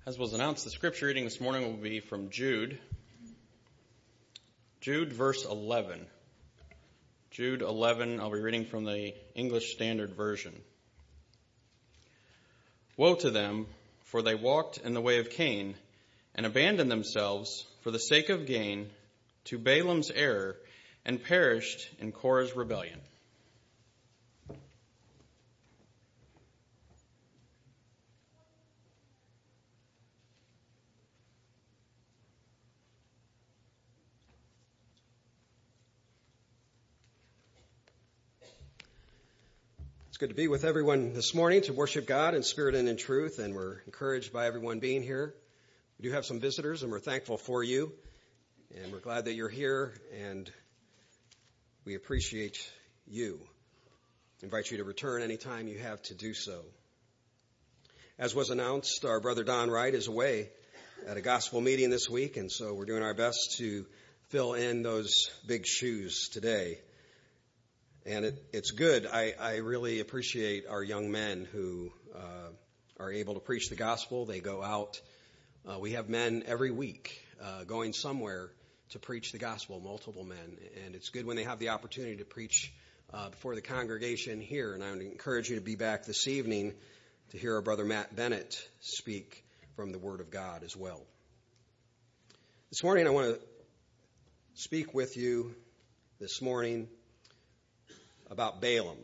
As was announced, the scripture reading this morning will be from Jude. Jude, verse 11. Jude 11, I'll be reading from the English Standard Version. Woe to them, for they walked in the way of Cain, and abandoned themselves, for the sake of gain, to Balaam's error, and perished in Korah's rebellion. It's good to be with everyone this morning to worship God in spirit and in truth, and we're encouraged by everyone being here. We do have some visitors, and we're thankful for you, and we're glad that you're here, and we appreciate you. I invite you to return anytime you have to do so. As was announced, our brother Don Wright is away at a gospel meeting this week, and so we're doing our best to fill in those big shoes today. And it's good. I really appreciate our young men who are able to preach the gospel. They go out. We have men every week going somewhere to preach the gospel, multiple men. And it's good when they have the opportunity to preach before the congregation here. And I would encourage you to be back this evening to hear our brother Matt Bennett speak from the Word of God as well. This morning I want to speak with you this morning about Balaam.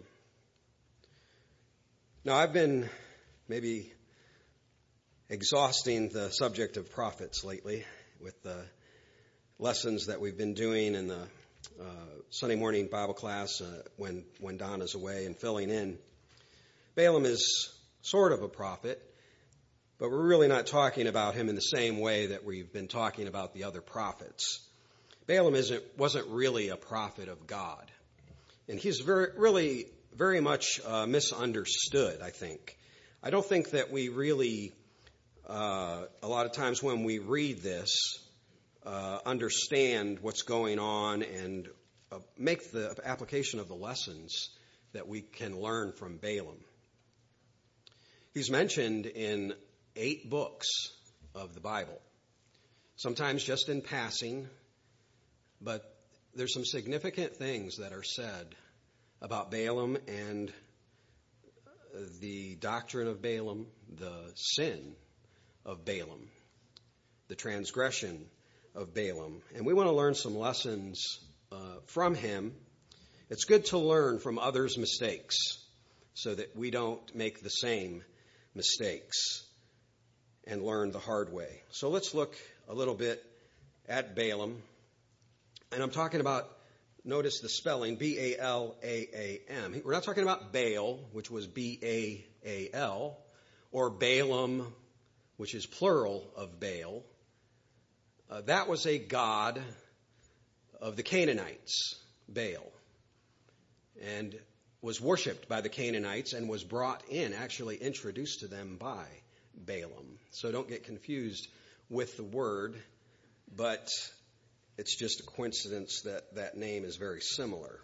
Now, I've been maybe exhausting the subject of prophets lately with the lessons that we've been doing in the Sunday morning Bible class when Don is away and filling in. Balaam is sort of a prophet, but we're really not talking about him in the same way that we've been talking about the other prophets. Balaam wasn't really a prophet of God. And he's very much misunderstood, I think. I don't think that we really, a lot of times when we read this, understand what's going on and make the application of the lessons that we can learn from Balaam. He's mentioned in 8 books of the Bible, sometimes just in passing, but there's some significant things that are said about Balaam and the doctrine of Balaam, the sin of Balaam, the transgression of Balaam. And we want to learn some lessons from him. It's good to learn from others' mistakes so that we don't make the same mistakes and learn the hard way. So let's look a little bit at Balaam. And I'm talking about, notice the spelling, B-A-L-A-A-M. We're not talking about Baal, which was B-A-A-L, or Balaam, which is plural of Baal. That was a god of the Canaanites, Baal, and was worshipped by the Canaanites and was brought in, actually introduced to them by Balaam. So don't get confused with the word, but it's just a coincidence that that name is very similar.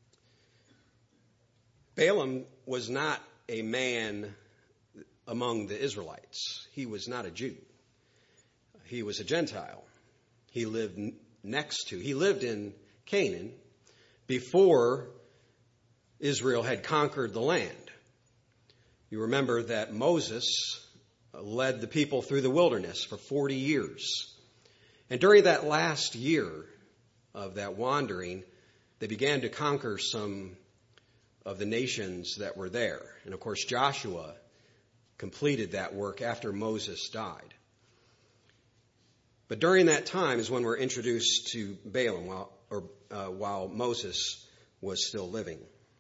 Balaam was not a man among the Israelites. He was not a Jew. He was a Gentile. He lived in Canaan before Israel had conquered the land. You remember that Moses led the people through the wilderness for 40 years. And during that last year of that wandering, they began to conquer some of the nations that were there. And of course, Joshua completed that work after Moses died. But during that time is when we're introduced to Balaam while Moses was still living.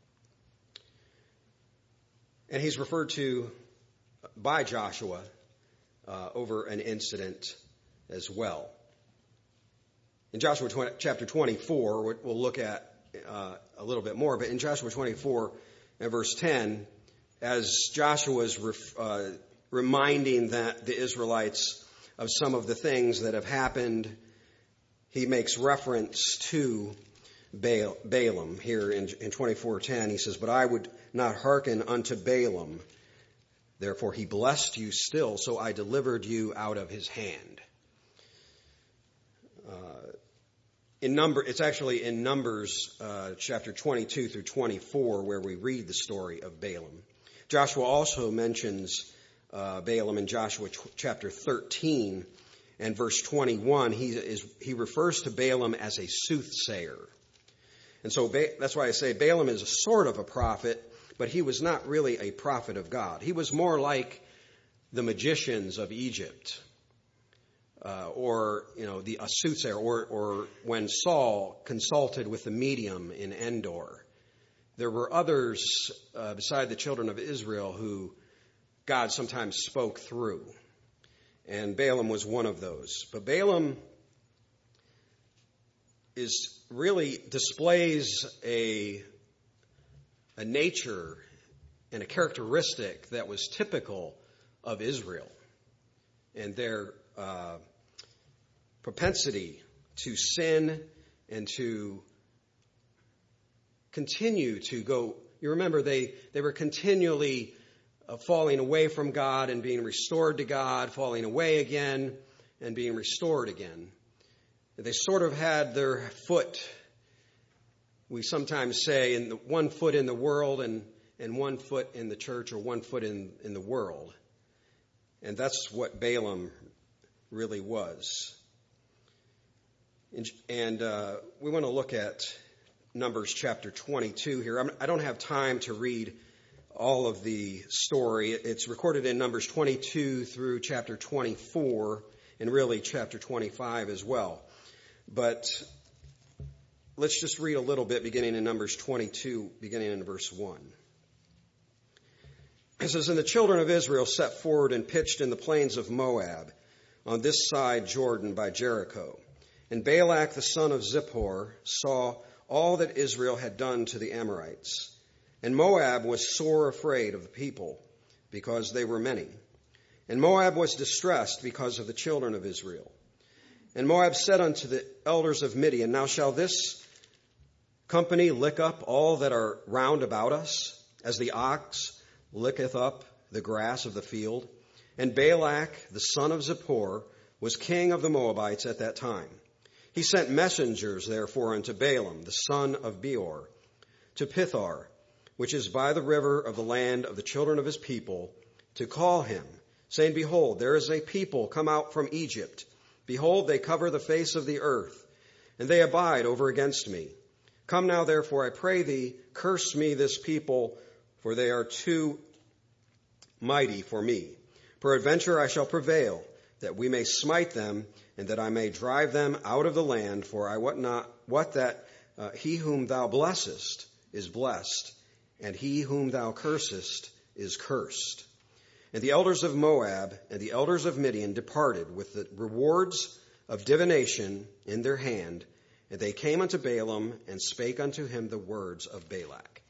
And he's referred to by Joshua over an incident as well. In Joshua chapter 24, we'll look at a little bit more, but in Joshua 24 and verse 10, as Joshua is reminding the Israelites of some of the things that have happened, he makes reference to Balaam here in 24:10. He says, "But I would not hearken unto Balaam, Therefore he blessed you still, so I delivered you out of his hand. It's actually in Numbers chapter 22 through 24 where we read the story of Balaam. Joshua also mentions Balaam in Joshua chapter 13 and verse 21. He refers to Balaam as a soothsayer. And so that's why I say Balaam is a sort of a prophet, but he was not really a prophet of God. He was more like the magicians of Egypt. A soothsayer, or when Saul consulted with the medium in Endor. There were others beside the children of Israel who God sometimes spoke through, and Balaam was one of those. But Balaam displays a nature and a characteristic that was typical of Israel and their propensity to sin and to continue to go. You remember they were continually falling away from God and being restored to God, falling away again and being restored again. They sort of had their foot, we sometimes say, one foot in the world and one foot in the church, or one foot in the world. And that's what Balaam really was. And we want to look at Numbers chapter 22 here. I don't have time to read all of the story. It's recorded in Numbers 22 through chapter 24, and really chapter 25 as well. But let's just read a little bit beginning in Numbers 22, beginning in verse 1. It says, "And the children of Israel set forward and pitched in the plains of Moab, on this side Jordan by Jericho. And Balak the son of Zippor saw all that Israel had done to the Amorites. And Moab was sore afraid of the people, because they were many. And Moab was distressed because of the children of Israel. And Moab said unto the elders of Midian, Now shall this company lick up all that are round about us, as the ox licketh up the grass of the field? And Balak the son of Zippor was king of the Moabites at that time. He sent messengers, therefore, unto Balaam, the son of Beor, to Pithar, which is by the river of the land of the children of his people, to call him, saying, Behold, there is a people come out from Egypt. Behold, they cover the face of the earth, and they abide over against me. Come now, therefore, I pray thee, curse me this people, for they are too mighty for me. Peradventure I shall prevail, that we may smite them, and that I may drive them out of the land. For I wot not what that he whom thou blessest is blessed, and he whom thou cursest is cursed. And the elders of Moab and the elders of Midian departed with the rewards of divination in their hand, and they came unto Balaam and spake unto him the words of Balak."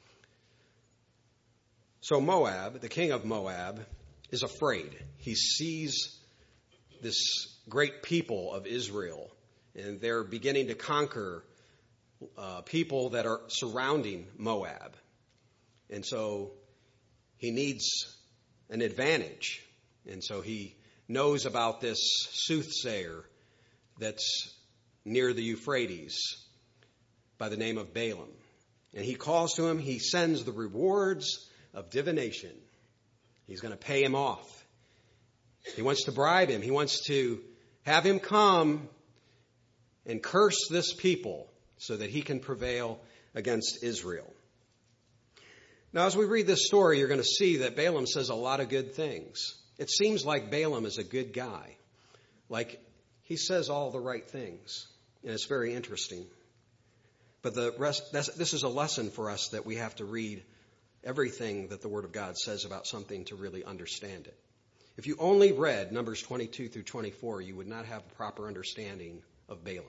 So Moab, the king of Moab, is afraid. He sees this great people of Israel, and they're beginning to conquer people that are surrounding Moab. And so he needs an advantage. And so he knows about this soothsayer that's near the Euphrates by the name of Balaam. And he calls to him. He sends the rewards of divination. He's going to pay him off. He wants to bribe him. He wants to have him come and curse this people so that he can prevail against Israel. Now, as we read this story, you're going to see that Balaam says a lot of good things. It seems like Balaam is a good guy. Like, he says all the right things. And it's very interesting. But this is a lesson for us, that we have to read everything that the Word of God says about something to really understand it. If you only read Numbers 22 through 24, you would not have a proper understanding of Balaam.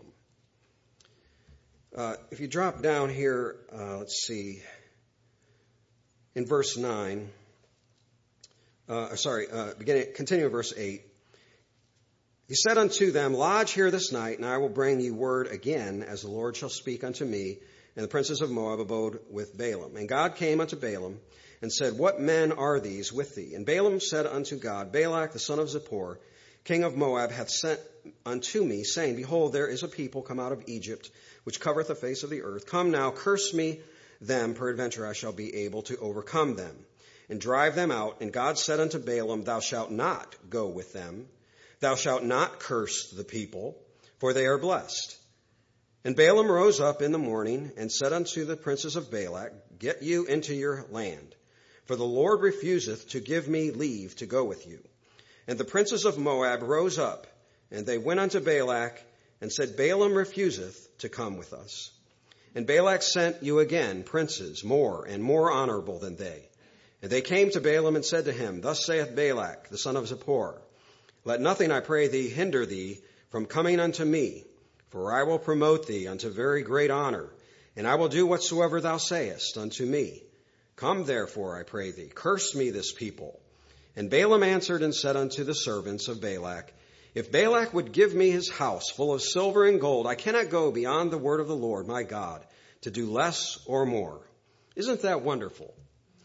If you drop down here, let's see, in verse 9, continue in verse 8. He said unto them, Lodge here this night, and I will bring you word again, as the Lord shall speak unto me. And the princes of Moab abode with Balaam. And God came unto Balaam, and said, What men are these with thee? And Balaam said unto God, Balak the son of Zippor, king of Moab, hath sent unto me, saying, Behold, there is a people come out of Egypt, which covereth the face of the earth. Come now, curse me them, peradventure I shall be able to overcome them, and drive them out. And God said unto Balaam, Thou shalt not go with them. Thou shalt not curse the people, for they are blessed. And Balaam rose up in the morning, and said unto the princes of Balak, Get you into your land, for the Lord refuseth to give me leave to go with you. And the princes of Moab rose up, and they went unto Balak, and said, Balaam refuseth to come with us. And Balak sent you again princes more and more honorable than they. And they came to Balaam and said to him, Thus saith Balak the son of Zippor, Let nothing, I pray thee, hinder thee from coming unto me, for I will promote thee unto very great honor, and I will do whatsoever thou sayest unto me. Come therefore, I pray thee, curse me this people. And Balaam answered and said unto the servants of Balak, If Balak would give me his house full of silver and gold, I cannot go beyond the word of the Lord my God to do less or more. Isn't that wonderful?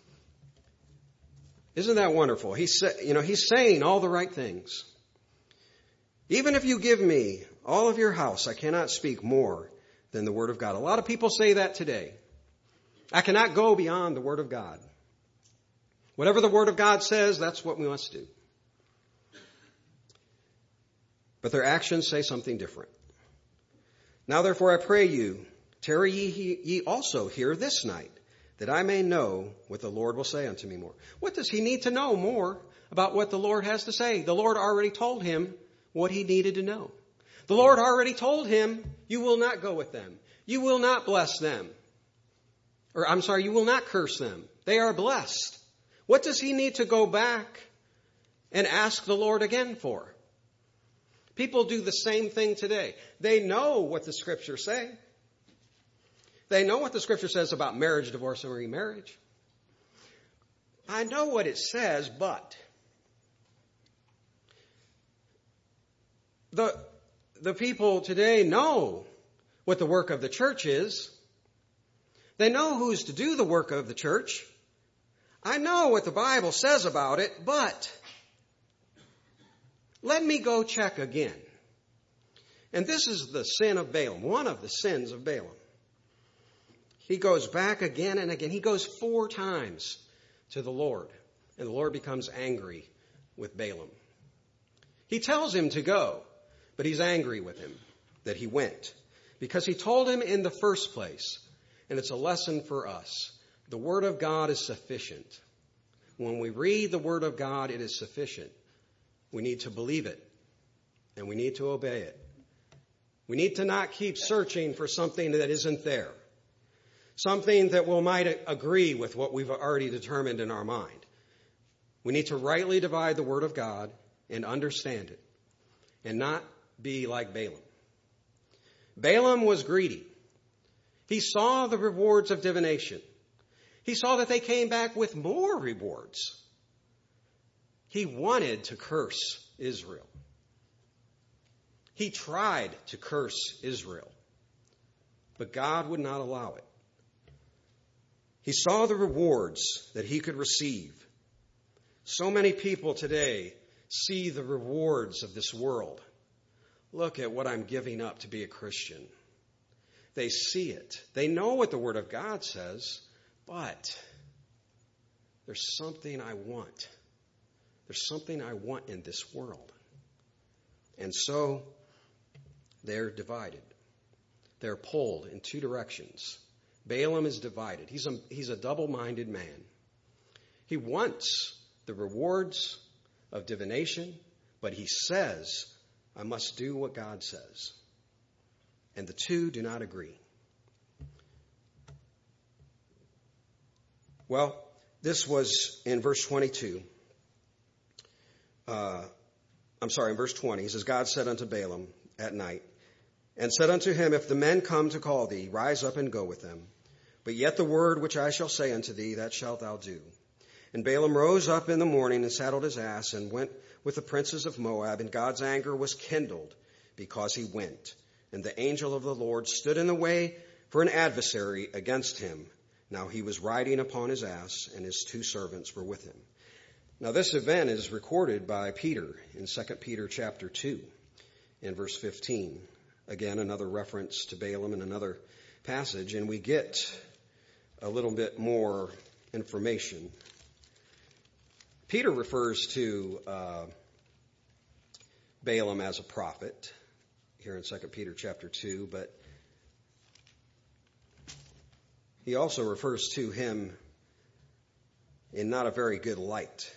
Isn't that wonderful? He's saying all the right things. Even if you give me all of your house, I cannot speak more than the word of God. A lot of people say that today. I cannot go beyond the word of God. Whatever the word of God says, that's what we must do. But their actions say something different. Now therefore I pray you, tarry ye also here this night, that I may know what the Lord will say unto me more. What does he need to know more about what the Lord has to say? The Lord already told him what he needed to know. The Lord already told him, you will not go with them. You will not bless them. You will not curse them. They are blessed. What does he need to go back and ask the Lord again for? People do the same thing today. They know what the scriptures say. They know what the scripture says about marriage, divorce, and remarriage. I know what it says, but the people today know what the work of the church is. They know who's to do the work of the church. I know what the Bible says about it, but let me go check again. And this is the sin of Balaam, one of the sins of Balaam. He goes back again and again. He goes 4 times to the Lord, and the Lord becomes angry with Balaam. He tells him to go, but he's angry with him that he went, because he told him in the first place, and it's a lesson for us. The Word of God is sufficient. When we read the Word of God, it is sufficient. We need to believe it, and we need to obey it. We need to not keep searching for something that isn't there, something that might agree with what we've already determined in our mind. We need to rightly divide the Word of God and understand it, and not be like Balaam. Balaam was greedy. He saw the rewards of divination. He saw that they came back with more rewards. He wanted to curse Israel. He tried to curse Israel, but God would not allow it. He saw the rewards that he could receive. So many people today see the rewards of this world. Look at what I'm giving up to be a Christian. They see it. They know what the Word of God says, but there's something I want. There's something I want in this world. And so they're divided. They're pulled in 2 directions. Balaam is divided. He's a double-minded man. He wants the rewards of divination, but he says, I must do what God says. And the 2 do not agree. Well, this was in verse 22. In verse 20. He says, God said unto Balaam at night, and said unto him, If the men come to call thee, rise up and go with them. But yet the word which I shall say unto thee, that shalt thou do. And Balaam rose up in the morning and saddled his ass and went with the princes of Moab, and God's anger was kindled because he went. And the angel of the Lord stood in the way for an adversary against him Now he was riding upon his ass, and his 2 servants were with him. Now this event is recorded by Peter in 2 Peter chapter 2 in verse 15. Again, another reference to Balaam in another passage, and we get a little bit more information. Peter refers to Balaam as a prophet here in 2 Peter chapter 2, but he also refers to him in not a very good light.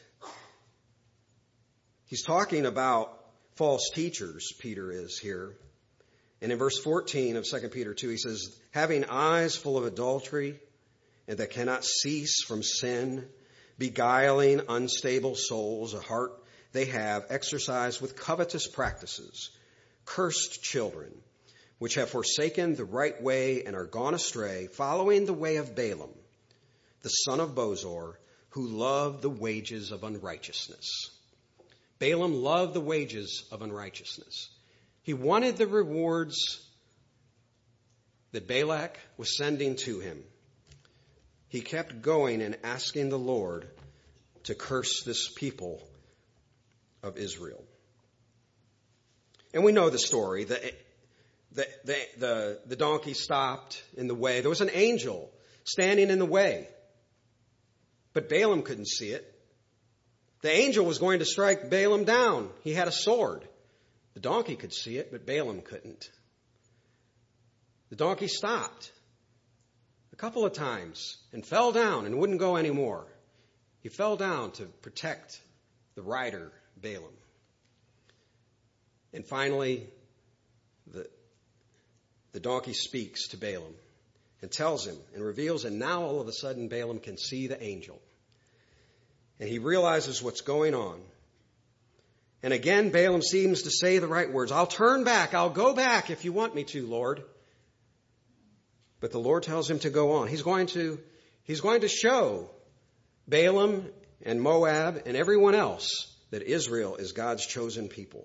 He's talking about false teachers, Peter is here. And in verse 14 of 2 Peter 2, he says, having eyes full of adultery and that cannot cease from sin, beguiling unstable souls, a heart they have exercised with covetous practices, cursed children, which have forsaken the right way and are gone astray, following the way of Balaam, the son of Bosor, who loved the wages of unrighteousness. Balaam loved the wages of unrighteousness. He wanted the rewards that Balak was sending to him. He kept going and asking the Lord to curse this people of Israel. And we know the story. The donkey stopped in the way. There was an angel standing in the way. But Balaam couldn't see it. The angel was going to strike Balaam down. He had a sword. The donkey could see it, but Balaam couldn't. The donkey stopped a couple of times and fell down and wouldn't go anymore. He fell down to protect the rider, Balaam. And finally, the donkey speaks to Balaam and tells him and reveals, and now all of a sudden Balaam can see the angel. And he realizes what's going on. And again, Balaam seems to say the right words. I'll turn back. I'll go back if you want me to, Lord. But the Lord tells him to go on. He's going to show Balaam and Moab and everyone else that Israel is God's chosen people.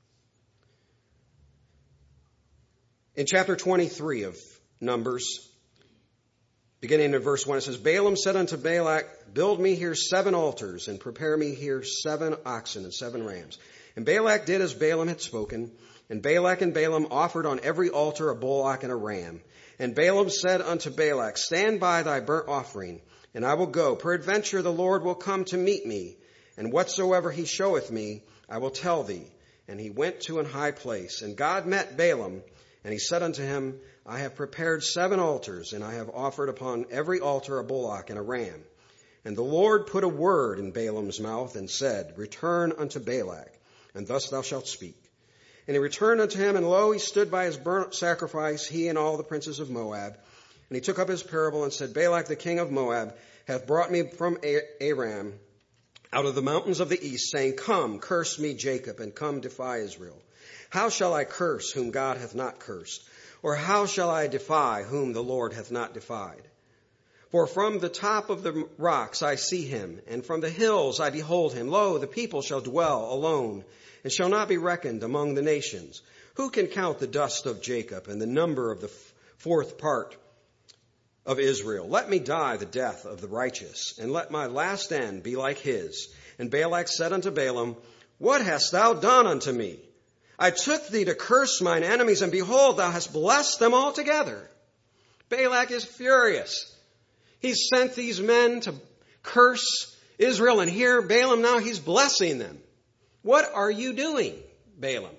In chapter 23 of Numbers, beginning in verse 1, it says, Balaam said unto Balak, build me here 7 altars, and prepare me here 7 oxen and 7 rams. And Balak did as Balaam had spoken. And Balak and Balaam offered on every altar a bullock and a ram. And Balaam said unto Balak, stand by thy burnt offering, and I will go. Peradventure the Lord will come to meet me, and whatsoever he showeth me, I will tell thee. And he went to an high place. And God met Balaam, and he said unto him, I have prepared 7 altars, and I have offered upon every altar a bullock and a ram. And the Lord put a word in Balaam's mouth, and said, return unto Balak, and thus thou shalt speak. And he returned unto him, and lo, he stood by his burnt sacrifice, he and all the princes of Moab. And he took up his parable, and said, Balak the king of Moab hath brought me from Aram out of the mountains of the east, saying, come, curse me, Jacob, and come, defy Israel. How shall I curse whom God hath not cursed? Or how shall I defy whom the Lord hath not defied? For from the top of the rocks I see him, and from the hills I behold him. Lo, the people shall dwell alone, and shall not be reckoned among the nations. Who can count the dust of Jacob, and the number of the 4th part of Israel? Let me die the death of the righteous, and let my last end be like his. And Balak said unto Balaam, what hast thou done unto me? I took thee to curse mine enemies, and behold, thou hast blessed them altogether. Balak is furious. He's sent these men to curse Israel, and here Balaam now he's blessing them. What are you doing, Balaam?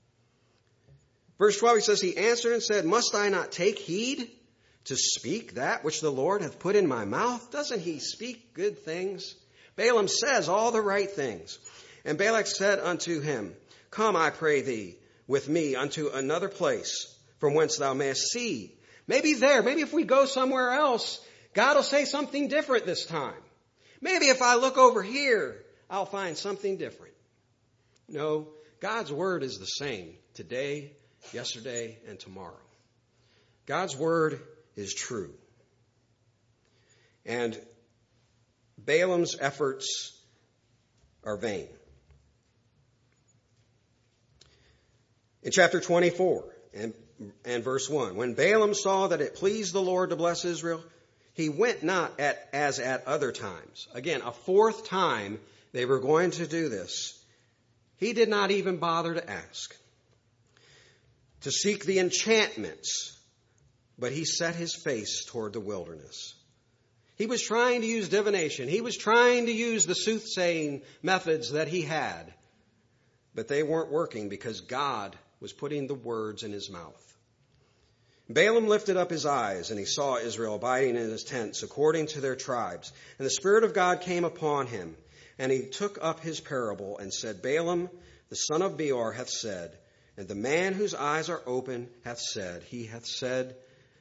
Verse 12, he says, he answered and said, must I not take heed to speak that which the Lord hath put in my mouth? Doesn't he speak good things? Balaam says all the right things. And Balak said unto him, come, I pray thee, with me unto another place from whence thou mayest see. Maybe if we go somewhere else, God will say something different this time. Maybe if I look over here, I'll find something different. No, God's word is the same today, yesterday, and tomorrow. God's word is true. And Balaam's efforts are vain. In chapter 24 and verse 1, when Balaam saw that it pleased the Lord to bless Israel, He went not as at other times. Again, a fourth time they were going to do this. He did not even bother to ask, to seek the enchantments, but he set his face toward the wilderness. He was trying to use divination. He was trying to use the soothsaying methods that he had, but they weren't working because God was putting the words in his mouth. Balaam lifted up his eyes, and he saw Israel abiding in his tents according to their tribes. And the Spirit of God came upon him, and he took up his parable and said, Balaam, the son of Beor, hath said, and the man whose eyes are open hath said, he hath said,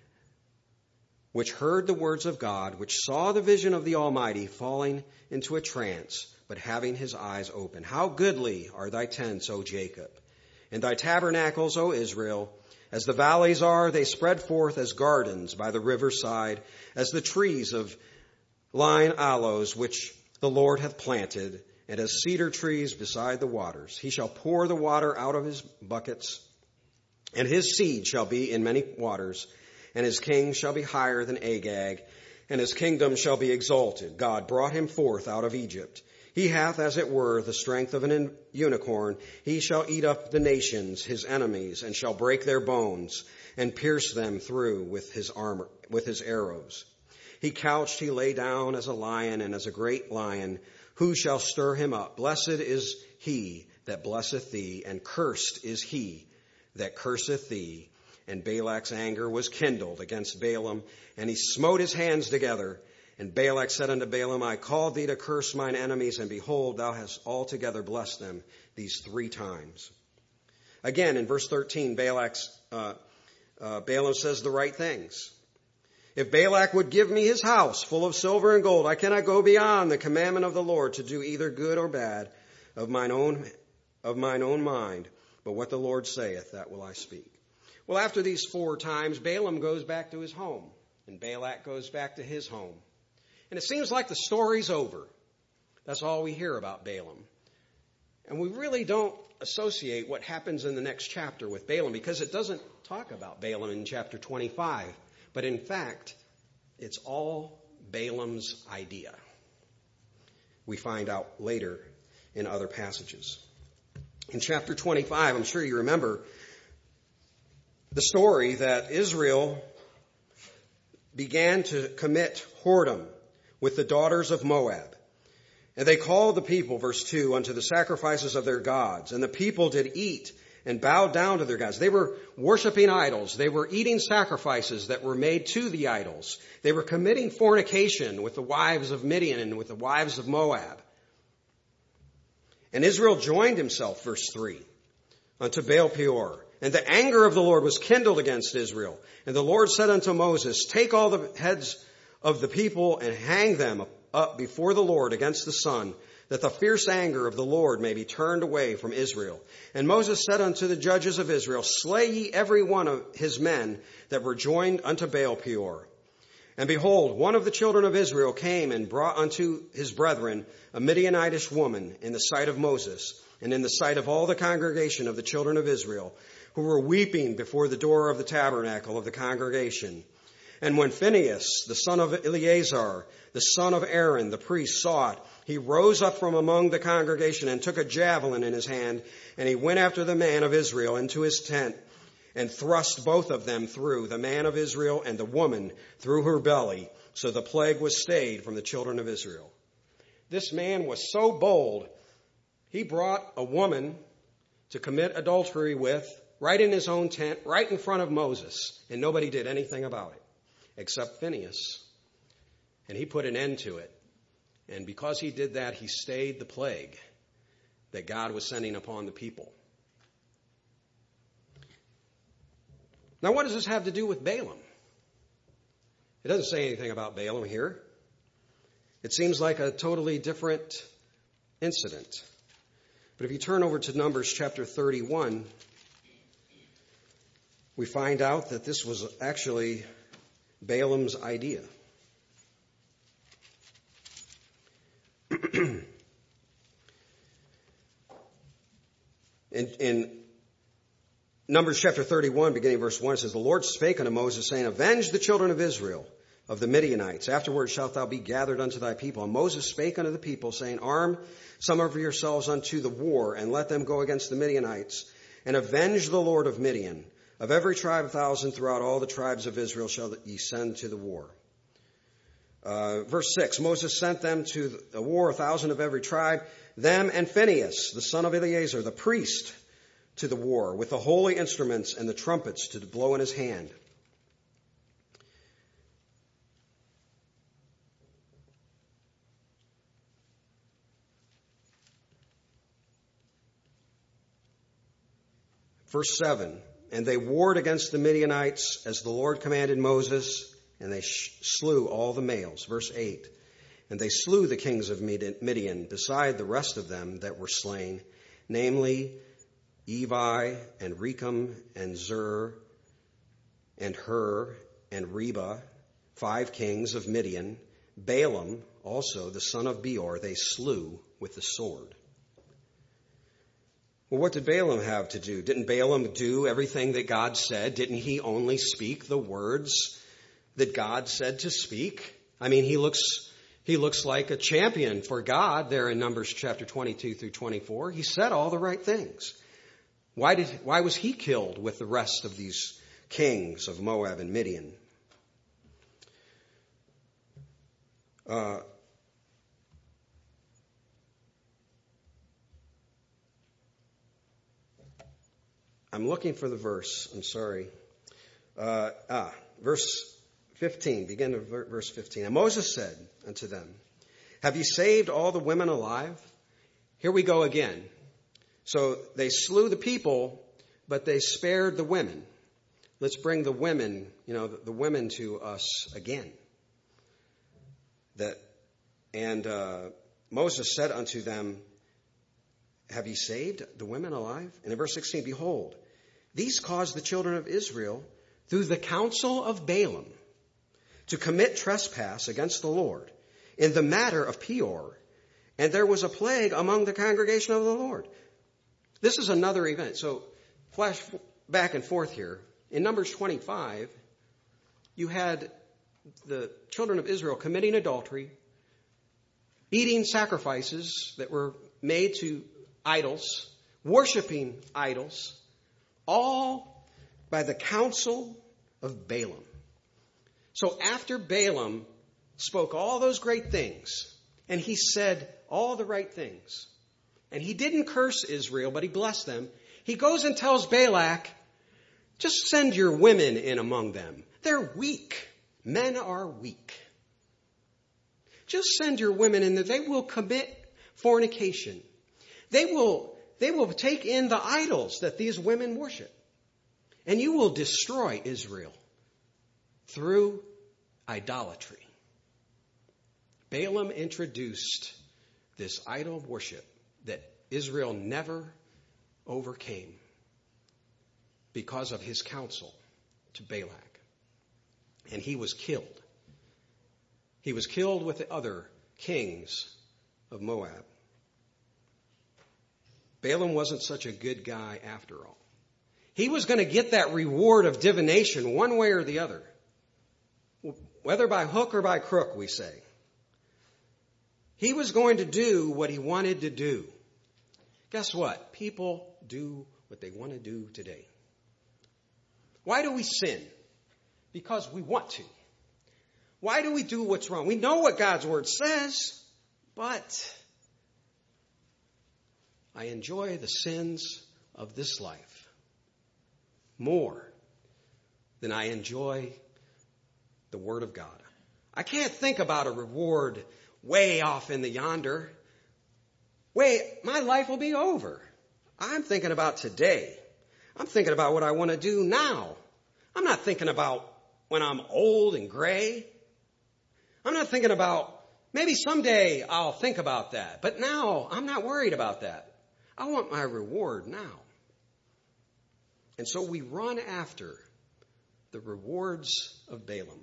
which heard the words of God, which saw the vision of the Almighty falling into a trance, but having his eyes open. How goodly are thy tents, O Jacob, and thy tabernacles, O Israel. As the valleys are, they spread forth as gardens by the riverside, as the trees of lign aloes, which the Lord hath planted, and as cedar trees beside the waters. He shall pour the water out of his buckets, and his seed shall be in many waters, and his king shall be higher than Agag, and his kingdom shall be exalted. God brought him forth out of Egypt. He hath, as it were, the strength of an unicorn. He shall eat up the nations, his enemies, and shall break their bones, and pierce them through with his armor, with his arrows. He couched, he lay down as a lion, and as a great lion. Who shall stir him up? Blessed is he that blesseth thee, and cursed is he that curseth thee. And Balak's anger was kindled against Balaam, and he smote his hands together. And Balak said unto Balaam, I called thee to curse mine enemies, and behold, thou hast altogether blessed them these 3 times. Again, in verse 13, Balaam says the right things. If Balak would give me his house full of silver and gold, I cannot go beyond the commandment of the Lord to do either good or bad of mine own mind. But what the Lord saith, that will I speak. Well, after these 4 times, Balaam goes back to his home, and Balak goes back to his home. And it seems like the story's over. That's all we hear about Balaam. And we really don't associate what happens in the next chapter with Balaam, because it doesn't talk about Balaam in chapter 25. But in fact, it's all Balaam's idea. We find out later in other passages. In chapter 25, I'm sure you remember the story that Israel began to commit whoredom with the daughters of Moab. And they called the people, verse 2, unto the sacrifices of their gods. And the people did eat and bowed down to their gods. They were worshiping idols. They were eating sacrifices that were made to the idols. They were committing fornication with the wives of Midian and with the wives of Moab. And Israel joined himself, verse 3, unto Baal Peor. And the anger of the Lord was kindled against Israel. And the Lord said unto Moses, take all the heads of the people and hang them up before the Lord against the sun, that the fierce anger of the Lord may be turned away from Israel. And Moses said unto the judges of Israel, slay ye every one of his men that were joined unto Baal Peor. And behold, one of the children of Israel came and brought unto his brethren a Midianitish woman in the sight of Moses, and in the sight of all the congregation of the children of Israel, who were weeping before the door of the tabernacle of the congregation. And when Phinehas, the son of Eleazar, the son of Aaron, the priest, saw it, he rose up from among the congregation and took a javelin in his hand, and he went after the man of Israel into his tent, and thrust both of them through, the man of Israel and the woman through her belly. So the plague was stayed from the children of Israel. This man was so bold, he brought a woman to commit adultery with, right in his own tent, right in front of Moses, and nobody did anything about it, except Phinehas. And he put an end to it. And because he did that, he stayed the plague that God was sending upon the people. Now, what does this have to do with Balaam? It doesn't say anything about Balaam here. It seems like a totally different incident. But if you turn over to Numbers chapter 31, we find out that this was actually Balaam's idea. In Numbers chapter 31, beginning verse 1, it says, the Lord spake unto Moses, saying, avenge the children of Israel of the Midianites. Afterward shalt thou be gathered unto thy people. And Moses spake unto the people, saying, Arm some of yourselves unto the war, and let them go against the Midianites, and avenge the Lord of Midian. Of every tribe 1,000 throughout all the tribes of Israel shall ye send to the war. Verse 6, Moses sent them to the war, 1,000 of every tribe, them and Phinehas, the son of Eleazar, the priest, to the war, with the holy instruments and the trumpets to blow in his hand. Verse 7, and they warred against the Midianites as the Lord commanded Moses, and they slew all the males. Verse 8, and they slew the kings of Midian, beside the rest of them that were slain, namely Evi and Rechem and Zur and Hur and Reba, 5 kings of Midian. Balaam also, the son of Beor, they slew with the sword. Well, what did Balaam have to do? Didn't Balaam do everything that God said? Didn't he only speak the words that God said to speak? I mean, he looks like a champion for God there in Numbers chapter 22 through 24. He said all the right things. Why was he killed with the rest of these kings of Moab and Midian? I'm looking for the verse. I'm sorry. Verse 15. Begin with verse 15. And Moses said unto them, have you saved all the women alive? Here we go again. So they slew the people, but they spared the women. Let's bring the women, the women to us again. Moses said unto them, have ye saved the women alive? And in verse 16, behold, these caused the children of Israel through the counsel of Balaam to commit trespass against the Lord in the matter of Peor. And there was a plague among the congregation of the Lord. This is another event. So flash back and forth here. In Numbers 25, you had the children of Israel committing adultery, eating sacrifices that were made to idols, worshiping idols, all by the counsel of Balaam. So after Balaam spoke all those great things, and he said all the right things, and he didn't curse Israel, but he blessed them, he goes and tells Balak, just send your women in among them. They're weak. Men are weak. Just send your women in there. They will commit fornication. They will take in the idols that these women worship. And you will destroy Israel through idolatry. Balaam introduced this idol worship that Israel never overcame because of his counsel to Balak. And he was killed. He was killed with the other kings of Moab. Balaam wasn't such a good guy after all. He was going to get that reward of divination one way or the other. Whether by hook or by crook, we say. He was going to do what he wanted to do. Guess what? People do what they want to do today. Why do we sin? Because we want to. Why do we do what's wrong? We know what God's word says, but I enjoy the sins of this life more than I enjoy the word of God. I can't think about a reward way off in the yonder. My life will be over. I'm thinking about today. I'm thinking about what I want to do now. I'm not thinking about when I'm old and gray. I'm not thinking about maybe someday I'll think about that. But now I'm not worried about that. I want my reward now. And so we run after the rewards of Balaam.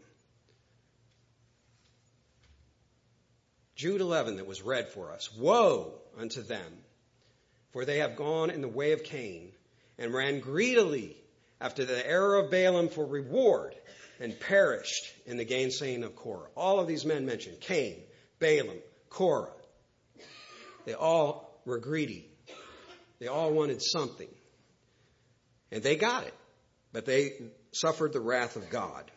Jude 11 that was read for us. Woe unto them, for they have gone in the way of Cain, and ran greedily after the error of Balaam for reward, and perished in the gainsaying of Korah. All of these men mentioned, Cain, Balaam, Korah, they all were greedy. They all wanted something. And they got it. But they suffered the wrath of God.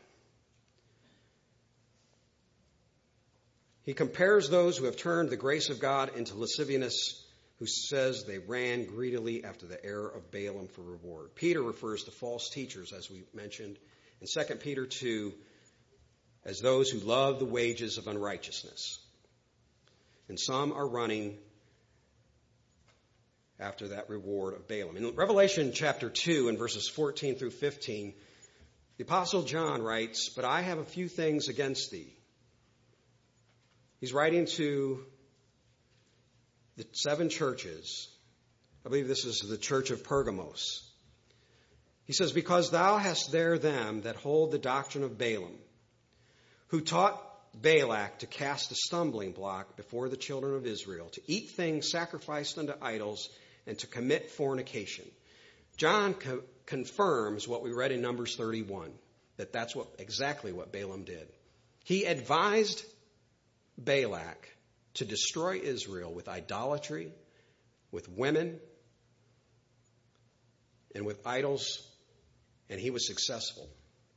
He compares those who have turned the grace of God into lasciviousness, who says they ran greedily after the error of Balaam for reward. Peter refers to false teachers, as we mentioned, in 2 Peter 2, as those who love the wages of unrighteousness. And some are running after that reward of Balaam. In Revelation chapter 2 and verses 14 through 15, the Apostle John writes, "But I have a few things against thee." He's writing to the 7 churches. I believe this is the church of Pergamos. He says, "Because thou hast there them that hold the doctrine of Balaam, who taught Balak to cast a stumbling block before the children of Israel, to eat things sacrificed unto idols, and to commit fornication." John confirms what we read in Numbers 31, that that's exactly what Balaam did. He advised Balak to destroy Israel with idolatry, with women, and with idols, and he was successful.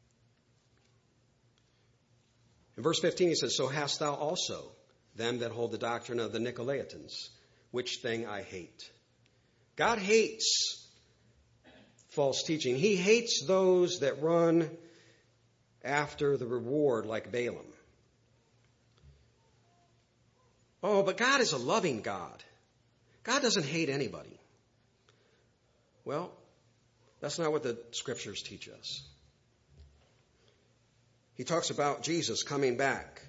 In verse 15 he says, "So hast thou also them that hold the doctrine of the Nicolaitans, which thing I hate." God hates false teaching. He hates those that run after the reward like Balaam. Oh, but God is a loving God. God doesn't hate anybody. Well, that's not what the scriptures teach us. He talks about Jesus coming back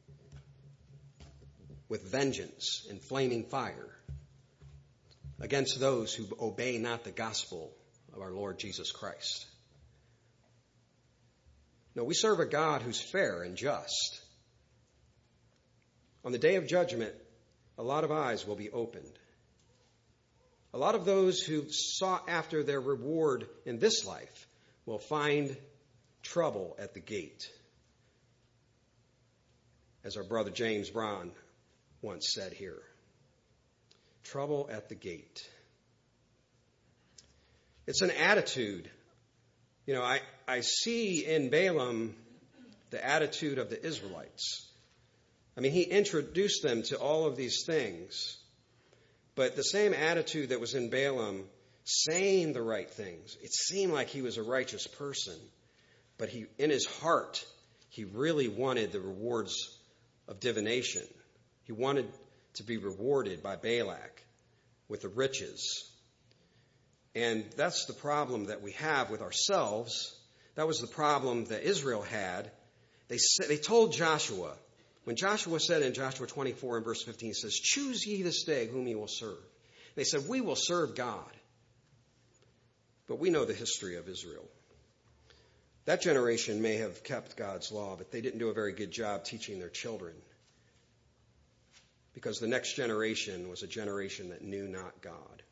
with vengeance and flaming fire against those who obey not the gospel of our Lord Jesus Christ. No, we serve a God who's fair and just. On the day of judgment, a lot of eyes will be opened. A lot of those who sought after their reward in this life will find trouble at the gate. As our brother James Brown once said here, trouble at the gate. It's an attitude. You know, I see in Balaam the attitude of the Israelites. I mean, he introduced them to all of these things. But the same attitude that was in Balaam, saying the right things, it seemed like he was a righteous person. But in his heart, he really wanted the rewards of divination. He wanted to be rewarded by Balak with the riches. And that's the problem that we have with ourselves. That was the problem that Israel had. They told Joshua, when Joshua said in Joshua 24 and verse 15, he says, "Choose ye this day whom ye will serve." They said, "We will serve God." But we know the history of Israel. That generation may have kept God's law, but they didn't do a very good job teaching their children. Because the next generation was a generation that knew not God.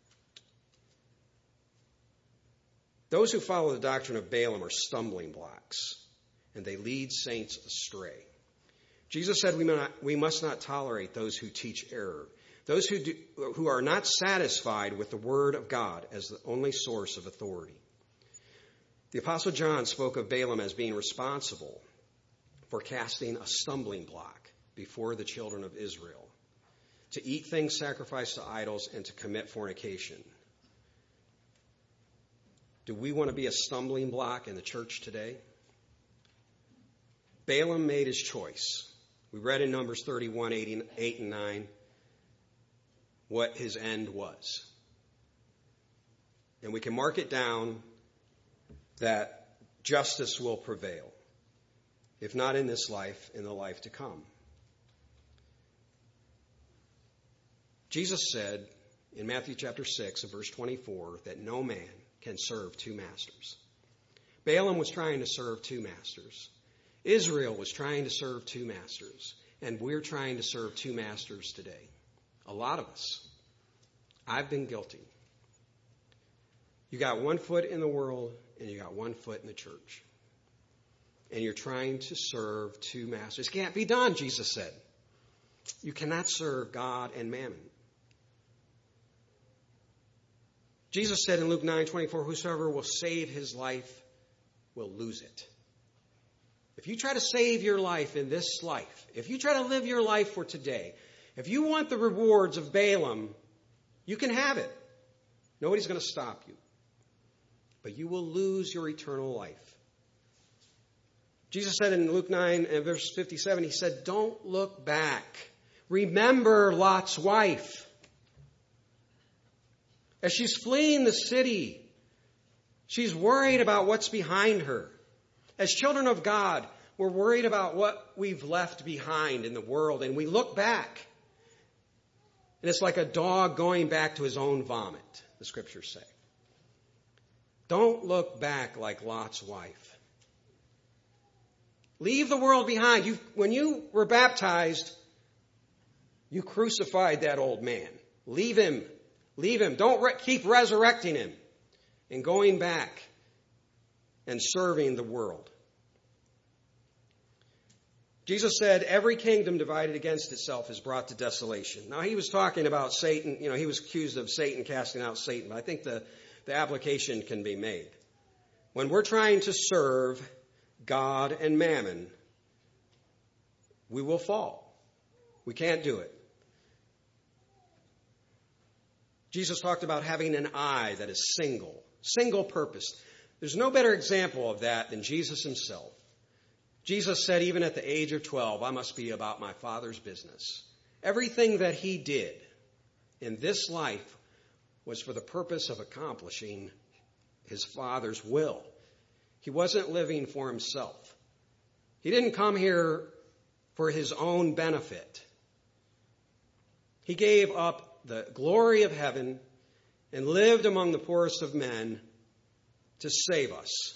Those who follow the doctrine of Balaam are stumbling blocks, and they lead saints astray. Jesus said we must not tolerate those who teach error, those who are not satisfied with the word of God as the only source of authority. The Apostle John spoke of Balaam as being responsible for casting a stumbling block before the children of Israel, to eat things sacrificed to idols and to commit fornication. Do we want to be a stumbling block in the church today? Balaam made his choice. We read in Numbers 31, 8 and 9, what his end was. And we can mark it down that justice will prevail. If not in this life, in the life to come. Jesus said in Matthew chapter 6 and verse 24 that no man can serve two masters. Balaam was trying to serve two masters. Israel was trying to serve two masters. And we're trying to serve two masters today. A lot of us. I've been guilty. You got one foot in the world and you got one foot in the church. and you're trying to serve two masters. It can't be done, Jesus said. You cannot serve God and mammon. Jesus said in Luke 9:24, whosoever will save his life will lose it. If you try to save your life in this life, if you try to live your life for today, if you want the rewards of Balaam, you can have it. Nobody's going to stop you. But you will lose your eternal life. Jesus said in Luke 9 and verse 57, he said, don't look back. Remember Lot's wife. As she's fleeing the city, she's worried about what's behind her. As children of God, we're worried about what we've left behind in the world, and we look back. And it's like a dog going back to his own vomit, the scriptures say. Don't look back like Lot's wife. Leave the world behind. When you were baptized, you crucified that old man. Leave him. Leave him. Don't keep resurrecting him and going back and serving the world. Jesus said, every kingdom divided against itself is brought to desolation. Now, he was talking about Satan. He was accused of Satan casting out Satan. But I think the application can be made. When we're trying to serve God and mammon, we will fall. We can't do it. Jesus talked about having an eye that is single purpose. There's no better example of that than Jesus himself. Jesus said, even at the age of 12, I must be about my Father's business. Everything that he did in this life was for the purpose of accomplishing his Father's will. He wasn't living for himself. He didn't come here for his own benefit. He gave up the glory of heaven and lived among the poorest of men to save us.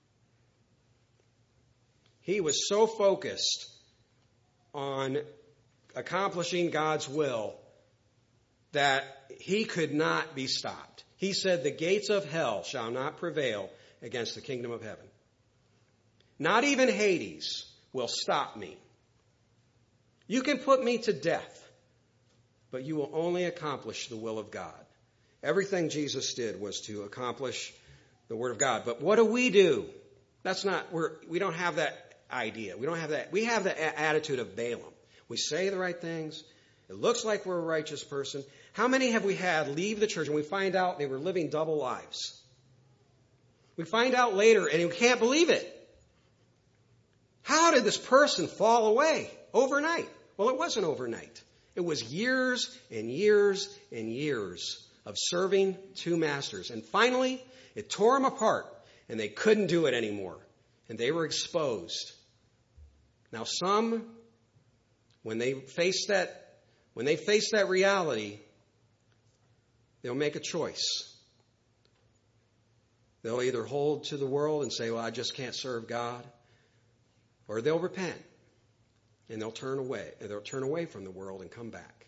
He was so focused on accomplishing God's will that he could not be stopped. He said, the gates of hell shall not prevail against the kingdom of heaven. Not even Hades will stop me. You can put me to death, but you will only accomplish the will of God. Everything Jesus did was to accomplish the word of God. But what do? We don't have that idea. We don't have that. We have the attitude of Balaam. We say the right things. It looks like we're a righteous person. How many have we had leave the church and we find out they were living double lives? We find out later and we can't believe it. How did this person fall away overnight? Well, it wasn't overnight. It was years and years and years of serving two masters. And finally, it tore them apart and they couldn't do it anymore. And they were exposed. Now some, when they face that reality, they'll make a choice. They'll either hold to the world and say, well, I just can't serve God. Or they'll repent. And they'll turn away. They'll turn away from the world and come back.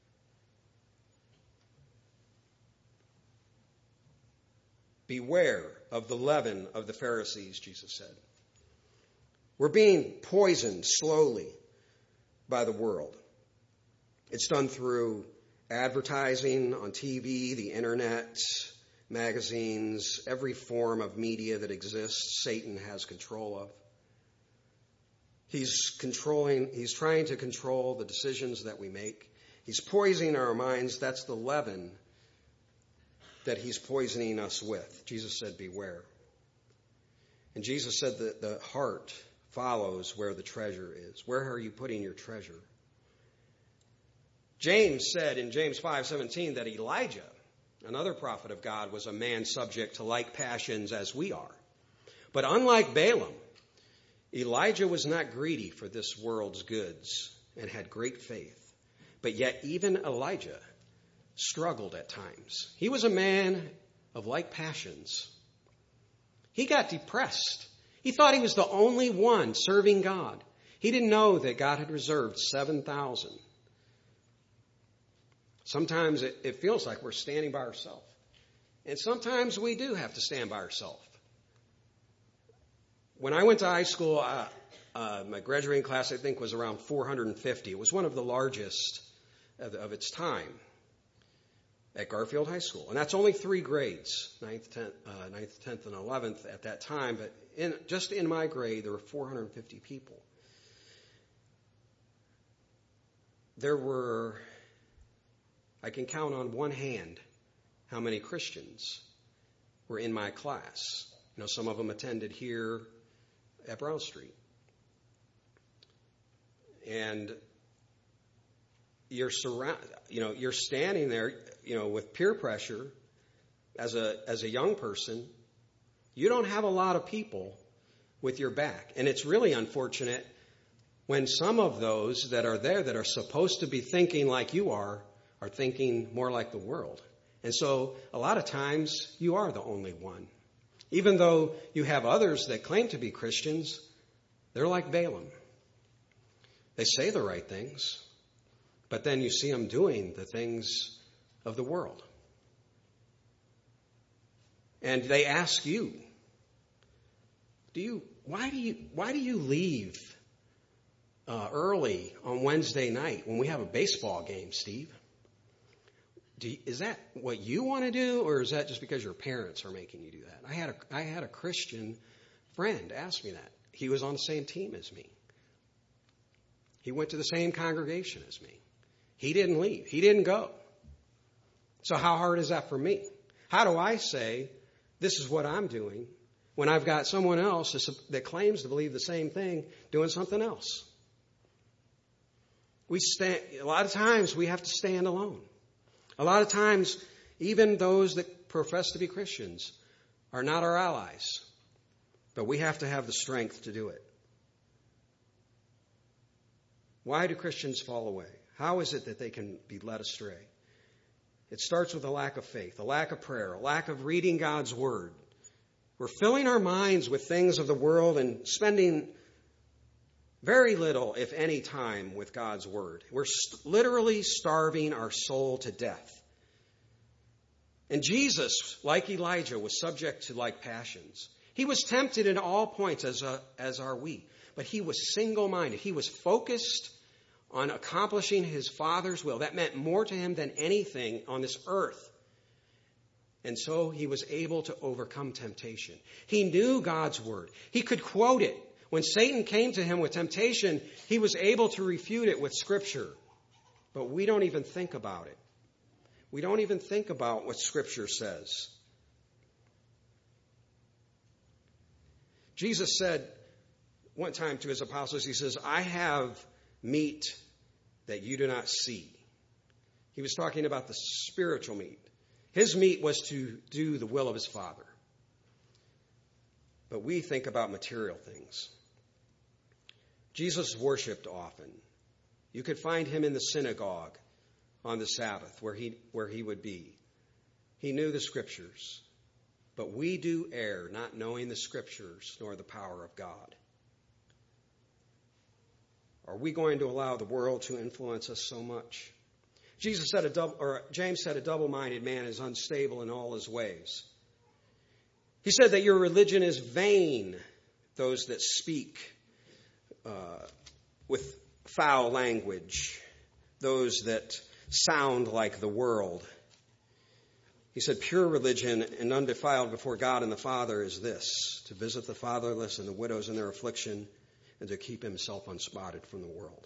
Beware of the leaven of the Pharisees, Jesus said. We're being poisoned slowly by the world. It's done through advertising on TV, the internet, magazines, every form of media that exists, Satan has control of. He's trying to control the decisions that we make. He's poisoning our minds. That's the leaven that he's poisoning us with. Jesus said, beware. And Jesus said that the heart follows where the treasure is. Where are you putting your treasure? James said in James 5:17 that Elijah, another prophet of God, was a man subject to like passions as we are. But unlike Balaam, Elijah was not greedy for this world's goods and had great faith. But yet even Elijah struggled at times. He was a man of like passions. He got depressed. He thought he was the only one serving God. He didn't know that God had reserved 7,000. Sometimes it feels like we're standing by ourselves. And sometimes we do have to stand by ourselves. When I went to high school, my graduating class, I think, was around 450. It was one of the largest of its time at Garfield High School. And that's only 3 grades, 9th, 10th, and 11th at that time. But just in my grade, there were 450 people. There were, I can count on one hand how many Christians were in my class. You know, some of them attended here at Brown Street. And you're standing there, with peer pressure as a young person. You don't have a lot of people with your back. And it's really unfortunate when some of those that are there that are supposed to be thinking like you are thinking more like the world. And so a lot of times you are the only one. Even though you have others that claim to be Christians, they're like Balaam. They say the right things, but then you see them doing the things of the world. And they ask you, why do you leave early on Wednesday night when we have a baseball game, Steve? Is that what you want to do, or is that just because your parents are making you do that? I had a Christian friend ask me that. He was on the same team as me. He went to the same congregation as me. He didn't leave. He didn't go. So how hard is that for me? How do I say, this is what I'm doing, when I've got someone else that claims to believe the same thing doing something else? A lot of times we have to stand alone. A lot of times, even those that profess to be Christians are not our allies. But we have to have the strength to do it. Why do Christians fall away? How is it that they can be led astray? It starts with a lack of faith, a lack of prayer, a lack of reading God's Word. We're filling our minds with things of the world and spending very little, if any, time with God's Word. We're literally starving our soul to death. And Jesus, like Elijah, was subject to like passions. He was tempted in all points, as are we. But he was single-minded. He was focused on accomplishing his Father's will. That meant more to him than anything on this earth. And so he was able to overcome temptation. He knew God's Word. He could quote it. When Satan came to him with temptation, he was able to refute it with Scripture. But we don't even think about it. We don't even think about what Scripture says. Jesus said one time to his apostles, he says, I have meat that you do not see. He was talking about the spiritual meat. His meat was to do the will of his Father. But we think about material things. Jesus worshiped often. You could find him in the synagogue on the Sabbath where he would be. He knew the Scriptures. But we do err not knowing the Scriptures nor the power of God. Are we going to allow the world to influence us so much? James said a double-minded man is unstable in all his ways. He said that your religion is vain, those that speak with foul language, those that sound like the world. He said, pure religion and undefiled before God and the Father is this, to visit the fatherless and the widows in their affliction and to keep himself unspotted from the world.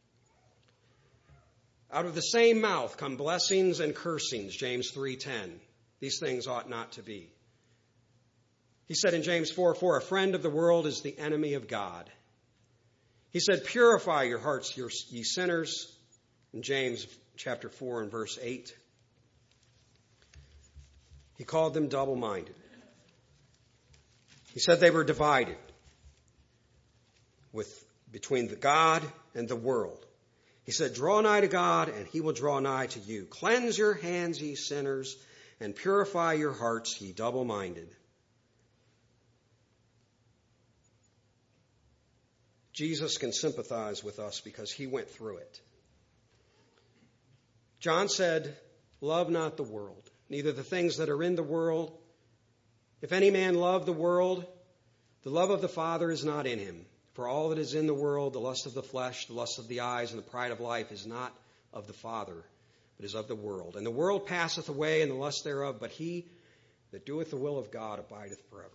Out of the same mouth come blessings and cursings, James 3:10. These things ought not to be. He said in James 4:4, a friend of the world is the enemy of God. He said, purify your hearts, ye sinners, in James chapter 4 and verse 8. He called them double-minded. He said they were divided between the God and the world. He said, draw nigh to God, and he will draw nigh to you. Cleanse your hands, ye sinners, and purify your hearts, ye double-minded. Jesus can sympathize with us because he went through it. John said, love not the world, neither the things that are in the world. If any man love the world, The love of the Father is not in him. For all that is in the world, the lust of the flesh, the lust of the eyes, and the pride of life is not of the Father, but is of the world. And the world passeth away, and the lust thereof, but he that doeth the will of God abideth forever.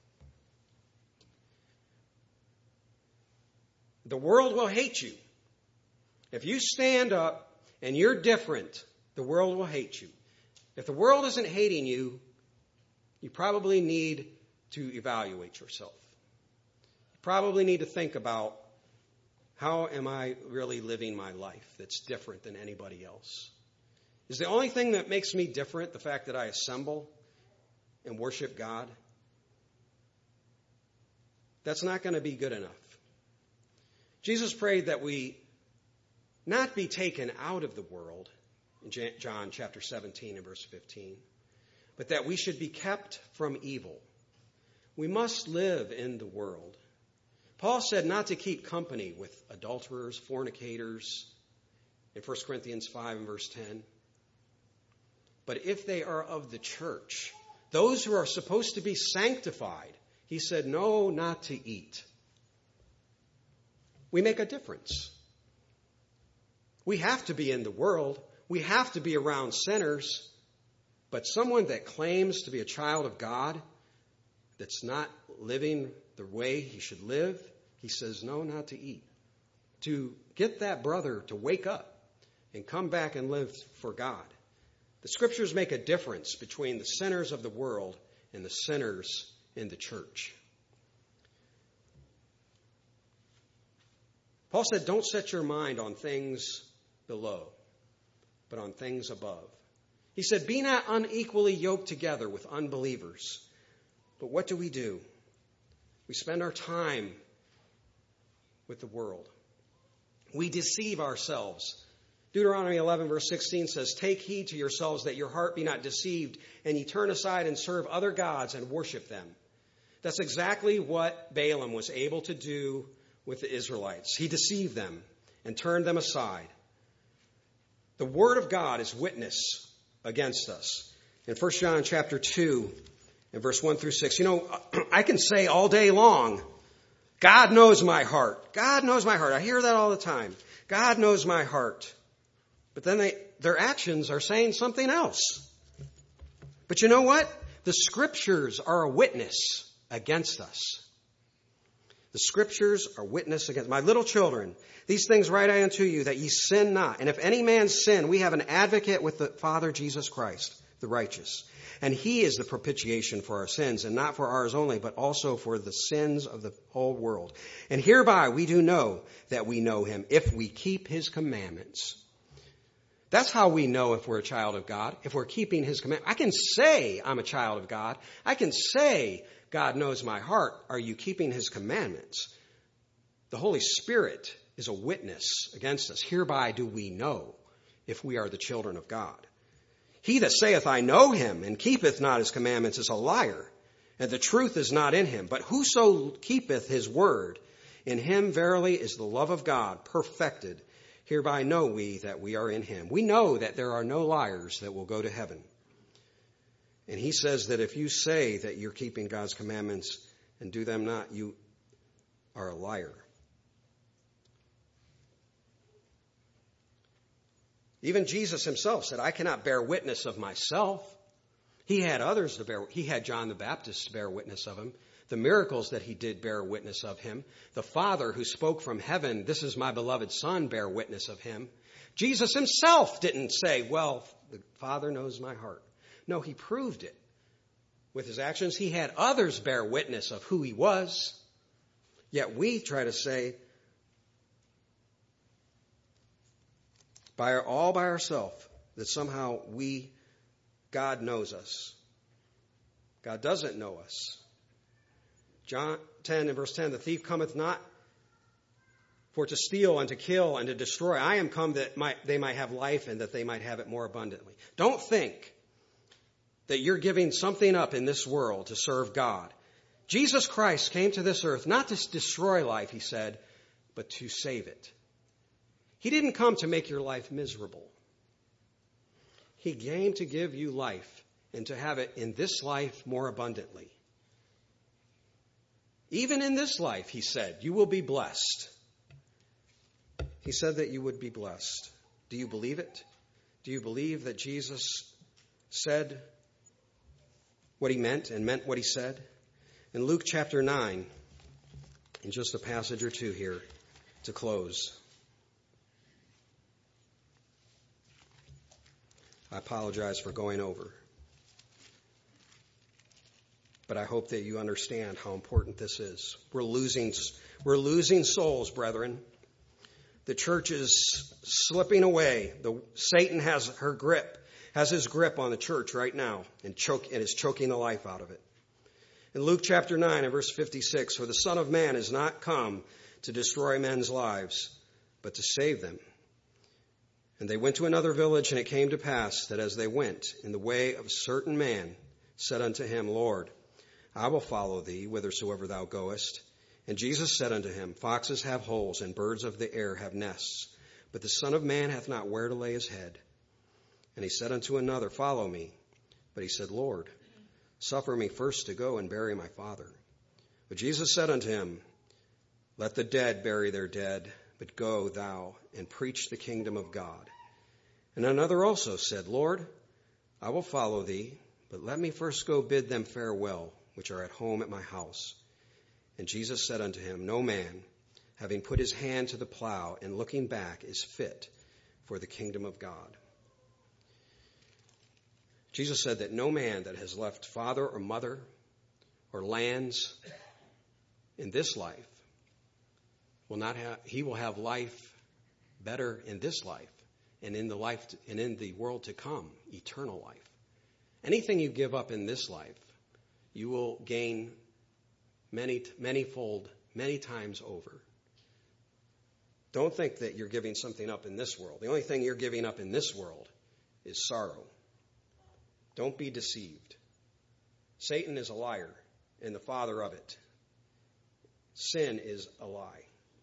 The world will hate you. If you stand up and you're different, the world will hate you. If the world isn't hating you, you probably need to evaluate yourself. You probably need to think about, how am I really living my life that's different than anybody else? Is the only thing that makes me different the fact that I assemble and worship God? That's not going to be good enough. Jesus prayed that we not be taken out of the world, in John chapter 17 and verse 15, but that we should be kept from evil. We must live in the world. Paul said not to keep company with adulterers, fornicators, in 1 Corinthians 5 and verse 10. But if they are of the church, those who are supposed to be sanctified, he said, no, not to eat. We make a difference. We have to be in the world. We have to be around sinners. But someone that claims to be a child of God, that's not living the way he should live, he says, no, not to eat. To get that brother to wake up and come back and live for God. The scriptures make a difference between the sinners of the world and the sinners in the church. Paul said, don't set your mind on things below, but on things above. He said, be not unequally yoked together with unbelievers. But what do? We spend our time with the world. We deceive ourselves. Deuteronomy 11 verse 16 says, take heed to yourselves that your heart be not deceived, and ye turn aside and serve other gods and worship them. That's exactly what Balaam was able to do with the Israelites. He deceived them and turned them aside. The word of God is witness against us. In 1 John chapter 2 and verse 1 through 6, I can say all day long, God knows my heart. God knows my heart. I hear that all the time. God knows my heart. But then their actions are saying something else. But you know what? The scriptures are a witness against us. The scriptures are witness against. My little children, these things write I unto you, that ye sin not. And if any man sin, we have an advocate with the Father, Jesus Christ, the righteous. And he is the propitiation for our sins, and not for ours only, but also for the sins of the whole world. And hereby we do know that we know him, if we keep his commandments. That's how we know if we're a child of God, if we're keeping his commandments. I can say I'm a child of God. I can say God knows my heart. Are you keeping his commandments? The Holy Spirit is a witness against us. Hereby do we know if we are the children of God. He that saith, I know him, and keepeth not his commandments is a liar, and the truth is not in him. But whoso keepeth his word, in him verily is the love of God perfected. Hereby know we that we are in him. We know that there are no liars that will go to heaven. And he says that if you say that you're keeping God's commandments and do them not, you are a liar. Even Jesus himself said, I cannot bear witness of myself. He had others to bear. He had John the Baptist to bear witness of him. The miracles that he did bear witness of him. The Father who spoke from heaven, this is my beloved Son, bear witness of him. Jesus himself didn't say, well, the Father knows my heart. No, he proved it with his actions. He had others bear witness of who he was. Yet we try to say, all by ourselves, that somehow God knows us. God doesn't know us. John 10 and verse 10, the thief cometh not for to steal and to kill and to destroy. I am come that they might have life and that they might have it more abundantly. Don't think that you're giving something up in this world to serve God. Jesus Christ came to this earth not to destroy life, he said, but to save it. He didn't come to make your life miserable. He came to give you life and to have it in this life more abundantly. Even in this life, he said, you will be blessed. He said that you would be blessed. Do you believe it? Do you believe that Jesus said what he meant and meant what he said? In Luke chapter 9, in just a passage or two here to close. I apologize for going over. But I hope that you understand how important this is. We're losing souls, brethren. The church is slipping away. Satan has his grip on the church right now and is choking the life out of it. In Luke chapter 9 and verse 56, for the Son of Man is not come to destroy men's lives, but to save them. And they went to another village, and it came to pass that as they went in the way of a certain man said unto him, Lord, I will follow thee whithersoever thou goest. And Jesus said unto him, foxes have holes, and birds of the air have nests, but the Son of Man hath not where to lay his head. And he said unto another, follow me. But he said, Lord, suffer me first to go and bury my father. But Jesus said unto him, let the dead bury their dead, but go thou and preach the kingdom of God. And another also said, Lord, I will follow thee, but let me first go bid them farewell, which are at home at my house. And Jesus said unto him, no man, having put his hand to the plow and looking back, is fit for the kingdom of God. Jesus said that no man that has left father or mother or lands in this life will have life better in this life and in the world to come, eternal life. Anything you give up in this life, you will gain manyfold, many times over. Don't think that you're giving something up in this world. The only thing you're giving up in this world is sorrow. Don't be deceived. Satan is a liar and the father of it. Sin is a lie.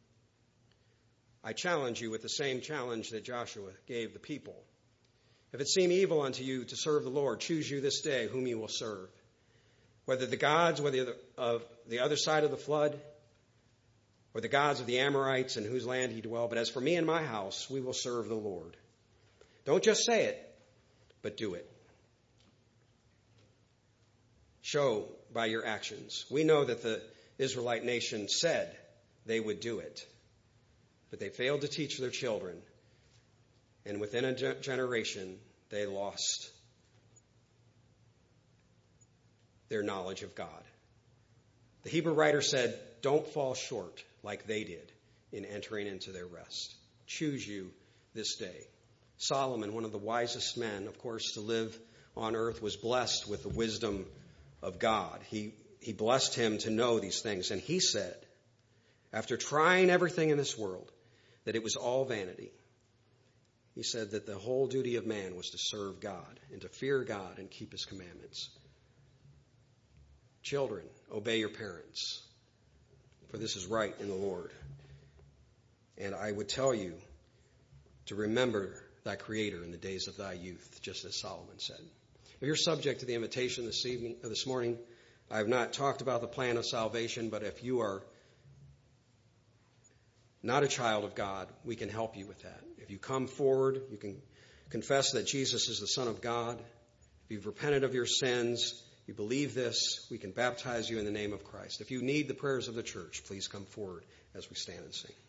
I challenge you with the same challenge that Joshua gave the people. If it seem evil unto you to serve the Lord, choose you this day whom you will serve. Whether the gods, of the other side of the flood, or the gods of the Amorites in whose land he dwell. But as for me and my house, we will serve the Lord. Don't just say it, but do it. Show by your actions. We know that the Israelite nation said they would do it, but they failed to teach their children. And within a generation, they lost their knowledge of God. The Hebrew writer said, don't fall short like they did in entering into their rest. Choose you this day. Solomon, one of the wisest men, of course, to live on earth, was blessed with the wisdom of God. He blessed him to know these things. And he said, after trying everything in this world, that it was all vanity. He said that the whole duty of man was to serve God and to fear God and keep his commandments. Children, obey your parents, for this is right in the Lord. And I would tell you to remember thy Creator in the days of thy youth, just as Solomon said. If you're subject to the invitation this morning, I have not talked about the plan of salvation, but if you are not a child of God, we can help you with that. If you come forward, you can confess that Jesus is the Son of God. If you've repented of your sins, you believe this, we can baptize you in the name of Christ. If you need the prayers of the church, please come forward as we stand and sing.